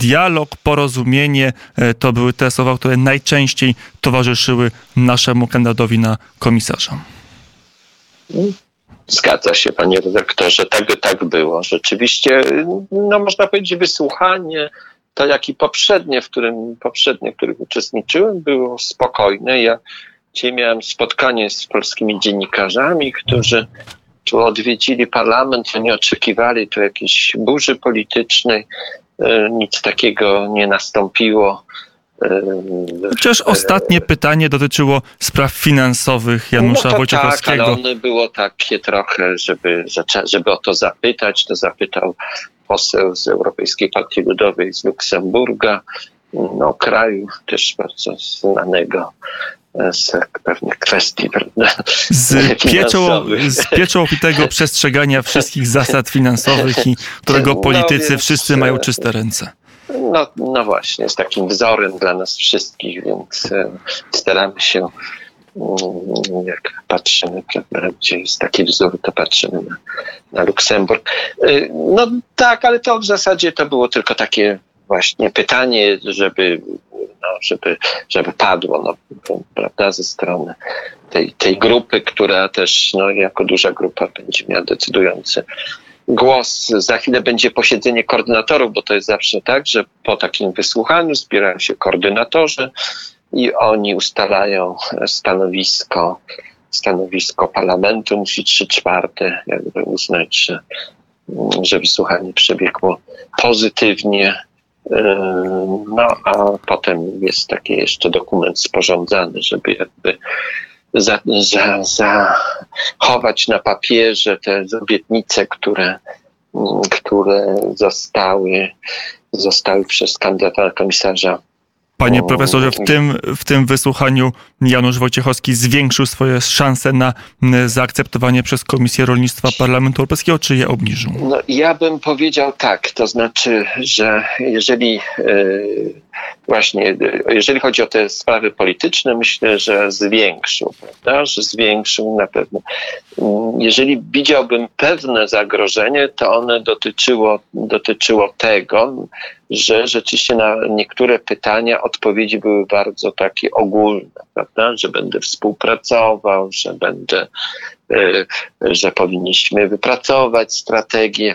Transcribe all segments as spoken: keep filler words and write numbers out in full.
dialog, porozumienie to były te słowa, które najczęściej towarzyszyły naszemu kandydatowi na komisarza. Zgadza się, panie redaktorze, tak, tak było. Rzeczywiście, no można powiedzieć, wysłuchanie, to jak i poprzednie, w którym, poprzednie, w których uczestniczyłem, było spokojne. Ja dzisiaj miałem spotkanie z polskimi dziennikarzami, którzy tu odwiedzili parlament, nie oczekiwali tu jakiejś burzy politycznej. Nic takiego nie nastąpiło. Chociaż ostatnie pytanie dotyczyło spraw finansowych Janusza no to Wojciechowskiego. Tak, ale ono było takie trochę, żeby, żeby o to zapytać, to zapytał poseł z Europejskiej Partii Ludowej z Luksemburga, no, kraju też bardzo znanego z pewnych kwestii, prawda? Z pieczą, z pieczą opitego przestrzegania wszystkich zasad finansowych i którego politycy no, więc, wszyscy mają czyste ręce. No, no właśnie, jest takim wzorem dla nas wszystkich, więc e, staramy się, mm, jak patrzymy, prawda, gdzie jest taki wzór, to patrzymy na, na Luksemburg. E, no tak, ale to w zasadzie to było tylko takie właśnie pytanie, żeby, no, żeby, żeby padło, no, prawda, ze strony tej, tej grupy, która też, no, jako duża grupa będzie miała decydujący głos. Za chwilę będzie posiedzenie koordynatorów, bo to jest zawsze tak, że po takim wysłuchaniu zbierają się koordynatorzy i oni ustalają stanowisko, stanowisko parlamentu. Musi trzy czwarte jakby uznać, że, że wysłuchanie przebiegło pozytywnie. No a potem jest taki jeszcze dokument sporządzany, żeby jakby Za, za, zachować na papierze te obietnice, które, które zostały, zostały przez kandydata na komisarza. Panie profesorze, w tym, w tym wysłuchaniu Janusz Wojciechowski zwiększył swoje szanse na zaakceptowanie przez Komisję Rolnictwa Parlamentu Europejskiego, czy je obniżył? No, ja bym powiedział tak, to znaczy, że jeżeli yy, właśnie, jeżeli chodzi o te sprawy polityczne, myślę, że zwiększył, prawda, że zwiększył na pewno. Jeżeli widziałbym pewne zagrożenie, to one dotyczyło, dotyczyło tego, że rzeczywiście na niektóre pytania odpowiedzi były bardzo takie ogólne, prawda, że będę współpracował, że będę, że powinniśmy wypracować strategię.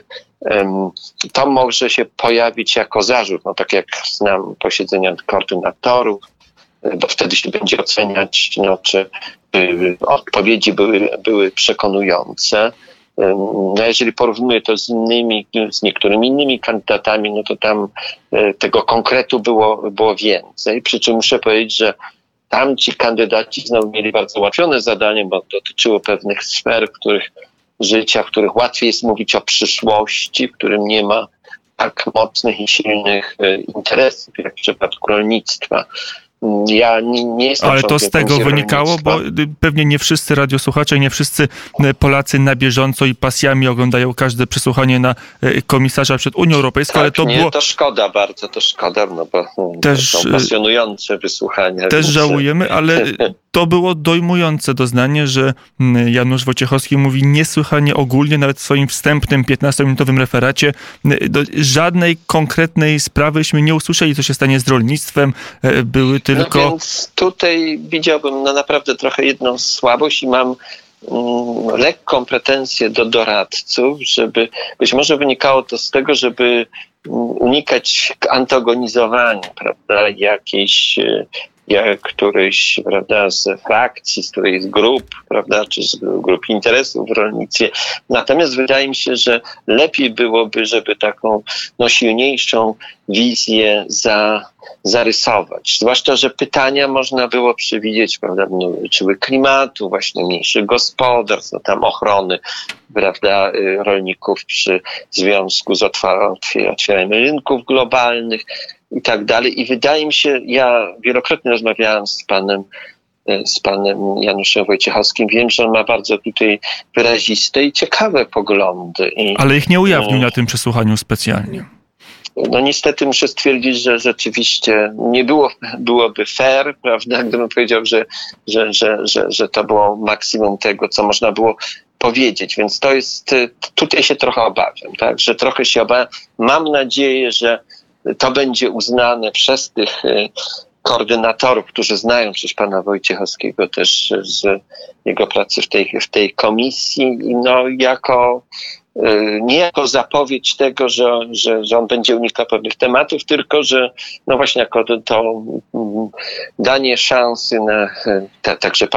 To może się pojawić jako zarzut, no tak jak znam posiedzenia koordynatorów, bo wtedy się będzie oceniać, no, czy odpowiedzi były, były przekonujące. No jeżeli porównuję to z innymi, z niektórymi innymi kandydatami, no to tam tego konkretu było, było więcej. Przy czym muszę powiedzieć, że tamci kandydaci znowu mieli bardzo ułatwione zadanie, bo dotyczyło pewnych sfer, w których życia, w których łatwiej jest mówić o przyszłości, w którym nie ma tak mocnych i silnych interesów, jak w przypadku rolnictwa. Ja nie, nie jestem Ale to z tego wynikało, bo pewnie nie wszyscy radiosłuchacze, nie wszyscy Polacy na bieżąco i pasjami oglądają każde przesłuchanie na komisarza przed Unią Europejską, tak, ale to nie, było... to szkoda bardzo, to szkoda, no bo też, to są pasjonujące wysłuchania. Też więc... żałujemy, ale to było dojmujące doznanie, że Janusz Wojciechowski mówi niesłychanie ogólnie, nawet w swoim wstępnym piętnastominutowym referacie, do żadnej konkretnej sprawyśmy nie usłyszeli, co się stanie z rolnictwem, były tylko... No więc tutaj widziałbym no naprawdę trochę jedną słabość i mam mm, lekką pretensję do doradców, żeby być może wynikało to z tego, żeby unikać antagonizowania, prawda, jakiejś jak któryś, prawda, z frakcji, z którejś grup, prawda, czy z grup interesów w rolnictwie. Natomiast wydaje mi się, że lepiej byłoby, żeby taką no, silniejszą wizję za, zarysować. Zwłaszcza, że pytania można było przewidzieć, prawda, no, dotyczyły klimatu, właśnie mniejszych gospodarstw, no, tam ochrony, prawda, rolników przy związku z otwieraniem rynków globalnych i tak dalej. I wydaje mi się, ja wielokrotnie rozmawiałam z panem, z panem Januszem Wojciechowskim. Wiem, że on ma bardzo tutaj wyraziste i ciekawe poglądy. I, ale ich nie ujawnił na tym przesłuchaniu specjalnie. No niestety muszę stwierdzić, że rzeczywiście nie było, byłoby fair, prawda, gdybym powiedział, że, że, że, że, że to było maksimum tego, co można było powiedzieć. Więc to jest, tutaj się trochę obawiam, tak, że trochę się obawiam. Mam nadzieję, że to będzie uznane przez tych koordynatorów, którzy znają przecież pana Wojciechowskiego też z jego pracy w tej, w tej komisji, no jako nie jako zapowiedź tego, że, że, że on będzie unikał pewnych tematów, tylko że no właśnie jako to, to danie szansy na te, także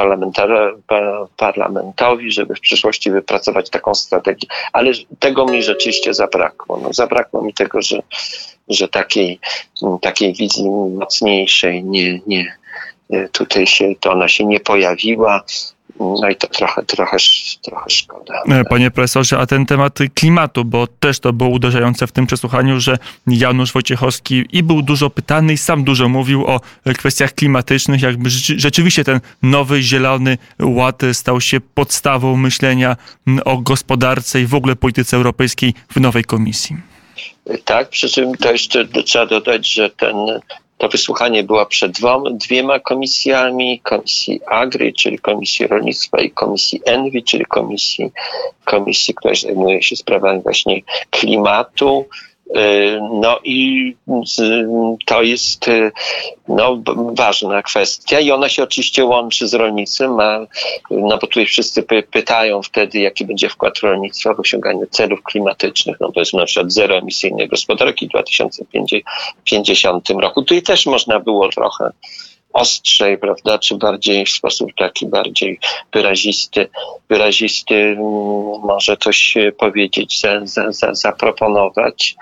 parlamentowi, żeby w przyszłości wypracować taką strategię. Ale tego mi rzeczywiście zabrakło. No, zabrakło mi tego, że, że takiej, takiej wizji mocniejszej nie, nie, tutaj się, to ona się nie pojawiła. No i to trochę, trochę, trochę szkoda. Panie profesorze, a ten temat klimatu, bo też to było uderzające w tym przesłuchaniu, że Janusz Wojciechowski i był dużo pytany i sam dużo mówił o kwestiach klimatycznych, jakby rzeczywiście ten nowy Zielony Ład stał się podstawą myślenia o gospodarce i w ogóle polityce europejskiej w nowej komisji. Tak, przy czym to jeszcze trzeba dodać, że ten To wysłuchanie było przed dwoma, dwiema komisjami, Komisji Agri, czyli Komisji Rolnictwa i Komisji Envi, czyli komisji, komisji, która zajmuje się sprawami właśnie klimatu. No i to jest no, ważna kwestia i ona się oczywiście łączy z rolnictwem, a, no bo tutaj wszyscy py- pytają wtedy, jaki będzie wkład rolnictwa w osiąganiu celów klimatycznych, no to jest na przykład zeroemisyjnej gospodarki w dwa tysiące pięćdziesiątym roku. Tutaj też można było trochę ostrzej, prawda, czy bardziej w sposób taki bardziej wyrazisty, wyrazisty może coś powiedzieć, za, za, za, zaproponować.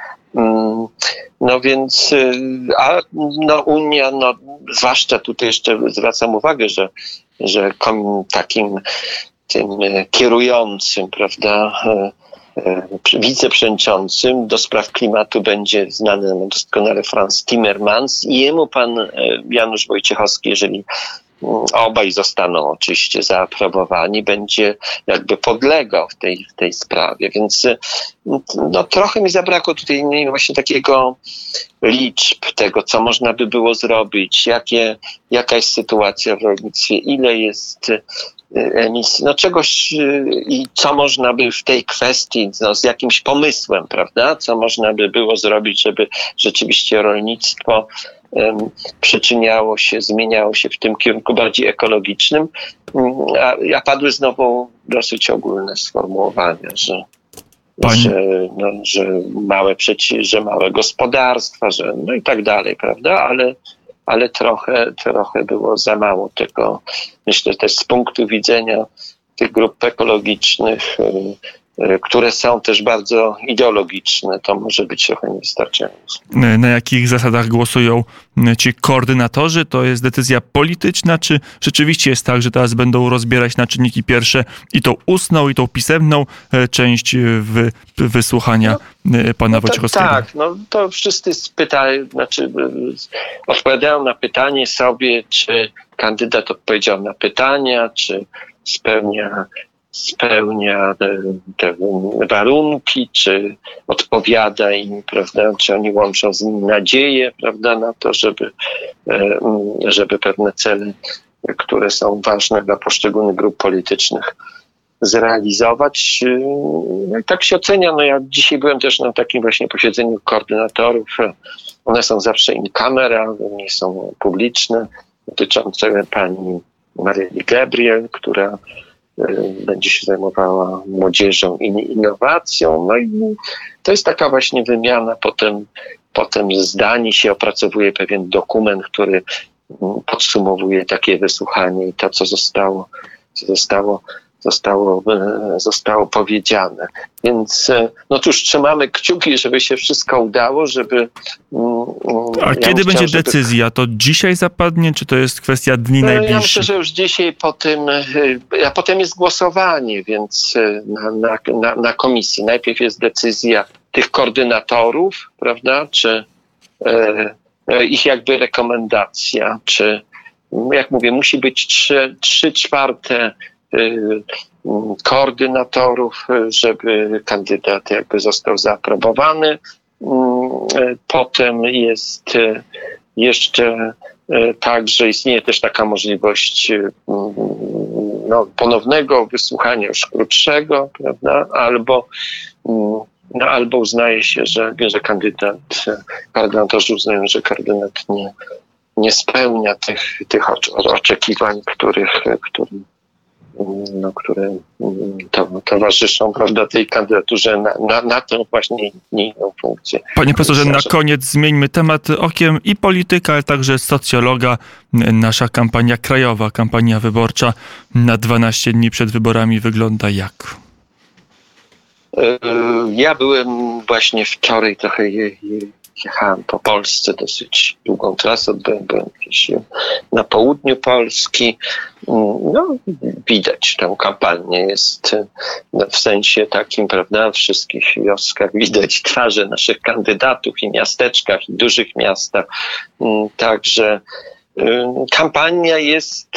No więc, a no Unia, no zwłaszcza tutaj jeszcze zwracam uwagę, że, że kom, takim tym kierującym, prawda, wiceprzewodniczącym do spraw klimatu będzie znany doskonale Frans Timmermans i jemu pan Janusz Wojciechowski, jeżeli obaj zostaną oczywiście zaaprobowani, będzie jakby podlegał w tej, w tej sprawie. Więc no, trochę mi zabrakło tutaj właśnie takiego liczb tego, co można by było zrobić, jakie, jaka jest sytuacja w rolnictwie, ile jest emisji, no czegoś i co można by w tej kwestii, no, z jakimś pomysłem, prawda, co można by było zrobić, żeby rzeczywiście rolnictwo um, przyczyniało się, zmieniało się w tym kierunku bardziej ekologicznym, a, a padły znowu dosyć ogólne sformułowania, że Że, no, że małe przeci- że małe gospodarstwa, że no i tak dalej, prawda, ale ale trochę, trochę było za mało tego. Myślę też z punktu widzenia tych grup ekologicznych, które są też bardzo ideologiczne, to może być trochę niewystarczające. Na jakich zasadach głosują ci koordynatorzy? To jest decyzja polityczna, czy rzeczywiście jest tak, że teraz będą rozbierać na czynniki pierwsze i tą ustną, i tą pisemną część wy, wysłuchania no, pana no to, Wojciechowskiego? Tak, no to wszyscy pytają, znaczy odpowiadają na pytanie sobie, czy kandydat odpowiedział na pytania, czy spełnia spełnia te, te warunki, czy odpowiada im, prawda, czy oni łączą z nim nadzieję, prawda, na to, żeby, żeby pewne cele, które są ważne dla poszczególnych grup politycznych, zrealizować. No i tak się ocenia. No ja dzisiaj byłem też na takim właśnie posiedzeniu koordynatorów. One są zawsze in camera, nie są publiczne, dotyczące pani Maryli Gabriel, która będzie się zajmowała młodzieżą i innowacją. No i to jest taka właśnie wymiana. Potem, potem zdań się opracowuje pewien dokument, który podsumowuje takie wysłuchanie i to, co zostało, co zostało, zostało, zostało powiedziane. Więc no cóż, trzymamy kciuki, żeby się wszystko udało, żeby... A ja kiedy będzie chciał, decyzja? Żeby... To dzisiaj zapadnie, czy to jest kwestia dni najbliższych? Ja myślę, że już dzisiaj po tym, a potem jest głosowanie, więc na, na, na, na komisji. Najpierw jest decyzja tych koordynatorów, prawda, czy e, ich jakby rekomendacja, czy jak mówię, musi być trzy, trzy czwarte koordynatorów, żeby kandydat jakby został zaaprobowany. Potem jest jeszcze tak, że istnieje też taka możliwość no, ponownego wysłuchania już krótszego, prawda? Albo no albo uznaje się, że, że kandydat, kandydatorzy uznają, że kandydat nie, nie spełnia tych, tych oczekiwań, których, którym, no, które to, towarzyszą, prawda, tej kandydaturze na, na, na tę właśnie inną funkcję. Panie profesorze, na koniec zmieńmy temat okiem i polityka, ale także socjologa. Nasza kampania krajowa, kampania wyborcza na dwanaście dni przed wyborami wygląda jak? Ja byłem właśnie wczoraj trochę je, je, jechałem po Polsce dosyć długą trasę, byłem, byłem gdzieś na południu Polski. No, widać tę kampanię, jest w sensie takim, prawda, w wszystkich wioskach widać twarze naszych kandydatów i miasteczkach, i dużych miastach. Także kampania jest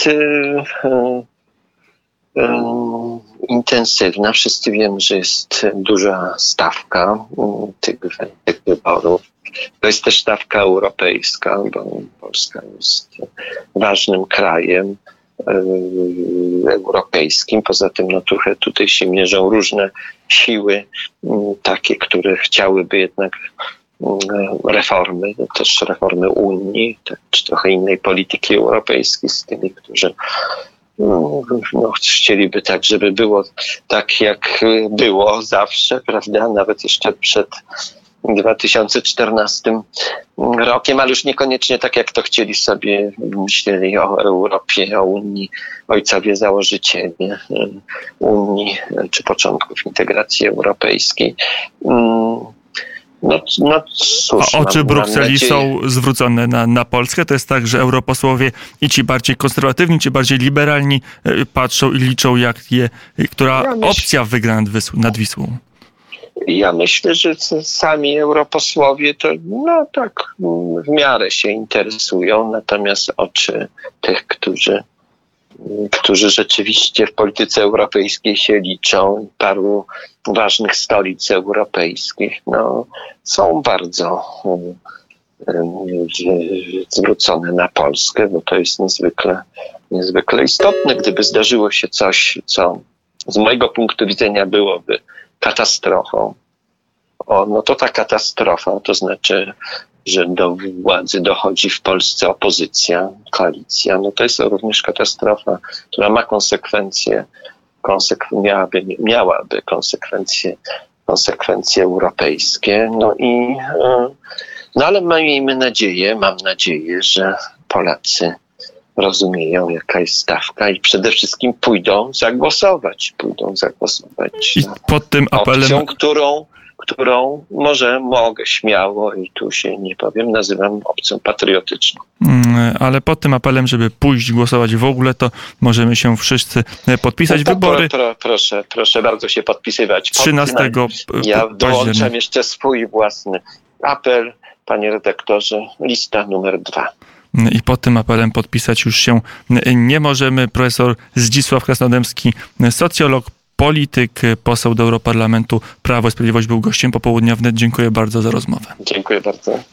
intensywna. Wszyscy wiemy, że jest duża stawka tych, tych wyborów. To jest też stawka europejska, bo Polska jest ważnym krajem europejskim. Poza tym no, trochę tutaj się mierzą różne siły, takie, które chciałyby jednak reformy, też reformy Unii, czy trochę innej polityki europejskiej z tymi, którzy no, chcieliby tak, żeby było tak, jak było zawsze, prawda, nawet jeszcze przed dwa tysiące czternastym rokiem, ale już niekoniecznie tak, jak to chcieli sobie, myśleli o Europie, o Unii, ojcowie założyciele Unii, czy początków integracji europejskiej. No, no cóż, A oczy mam, Brukseli mam są zwrócone na, na Polskę. To jest tak, że europosłowie i ci bardziej konserwatywni, ci bardziej liberalni patrzą i liczą, jak je, która ja myśl... opcja wygra nad, Wysł- nad Wisłą. Ja myślę, że sami europosłowie to no tak w miarę się interesują, natomiast oczy tych, którzy którzy rzeczywiście w polityce europejskiej się liczą, paru ważnych stolic europejskich, no, są bardzo um, zwrócone na Polskę, bo to jest niezwykle, niezwykle istotne. Gdyby zdarzyło się coś, co z mojego punktu widzenia byłoby katastrofą, o, no to ta katastrofa, to znaczy, że do władzy dochodzi w Polsce opozycja, koalicja, no to jest również katastrofa, która ma konsekwencje, konsekw- miałaby, miałaby konsekwencje, konsekwencje europejskie, no i no ale miejmy nadzieję, mam nadzieję, że Polacy rozumieją, jaka jest stawka i przede wszystkim pójdą zagłosować, pójdą zagłosować I pod tym apelem... opcją, którą którą może mogę śmiało i tu się nie powiem, nazywam opcją patriotyczną. Ale pod tym apelem, żeby pójść głosować w ogóle, to możemy się wszyscy podpisać. No to Wybory. Pro, pro, proszę, proszę bardzo się podpisywać. trzynastego Ja dołączam jeszcze swój własny apel, panie redaktorze, lista numer dwa. I pod tym apelem podpisać już się nie możemy. Profesor Zdzisław Krasnodębski, socjolog, polityk, poseł do Europarlamentu, Prawo i Sprawiedliwość, był gościem Popołudnia Wnet. Dziękuję bardzo za rozmowę. Dziękuję bardzo.